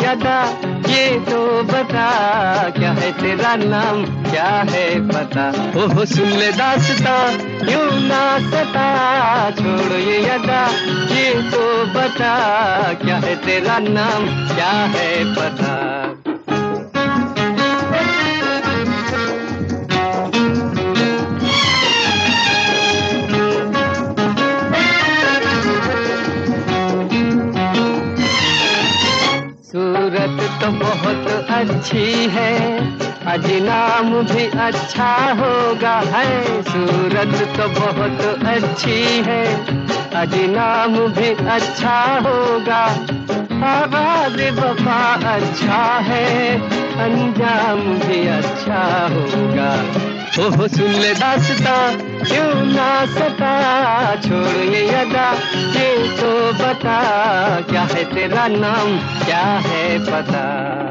अदा ये तो बता, क्या है तेरा नाम क्या है पता। ओह सुन ले दास्तां यूं ना सता, छोड़ ये अदा ये तो बता, क्या है तेरा नाम क्या है पता। सूरत तो बहुत अच्छी है, अजी नाम भी अच्छा होगा है। सूरत तो बहुत अच्छी है, अजी नाम भी अच्छा होगा। आवाज़ वफा अच्छा है, अंजाम भी अच्छा होगा। ओह सुन ले दास्तां क्यों ना सता, छोड़ ये अदा ये तो बता, क्या है तेरा नाम क्या है पता।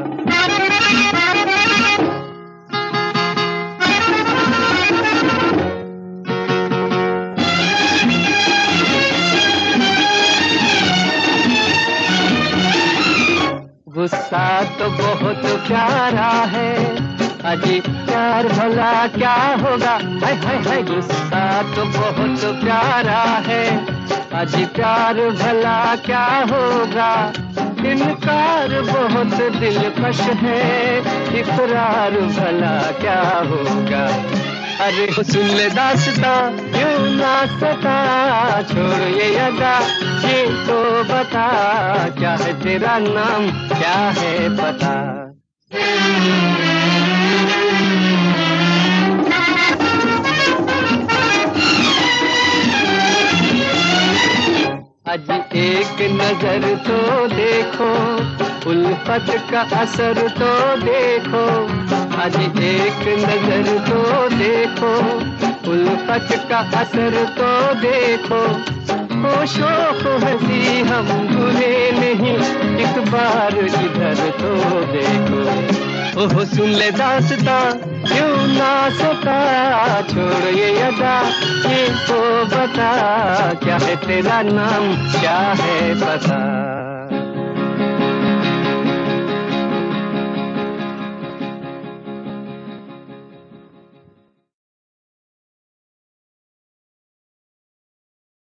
गुस्सा तो बहुत प्यारा है, अजी प्यार भला क्या होगा। हाय हाय हाय गुस्सा तो बहुत प्यारा है, अजी प्यार भला क्या होगा। इनकार बहुत दिलकश है, इकरार भला क्या होगा। अरे सुन ले दास्तां क्यों ना सता, छोड़ ये अदा ये तो बता, क्या है तेरा नाम क्या है पता। अजी एक नजर तो देखो, उल्फत का असर तो देखो। अजी एक नजर तो देखो, उल्फत का असर तो देखो। ओ शौक हंसी हम भूले नहीं, एक बार इधर तो देखो। ओह सुन ले दास्तां क्यों ना सता, छोड़ ये अदा ये तो बता, क्या है तेरा नाम क्या है पता।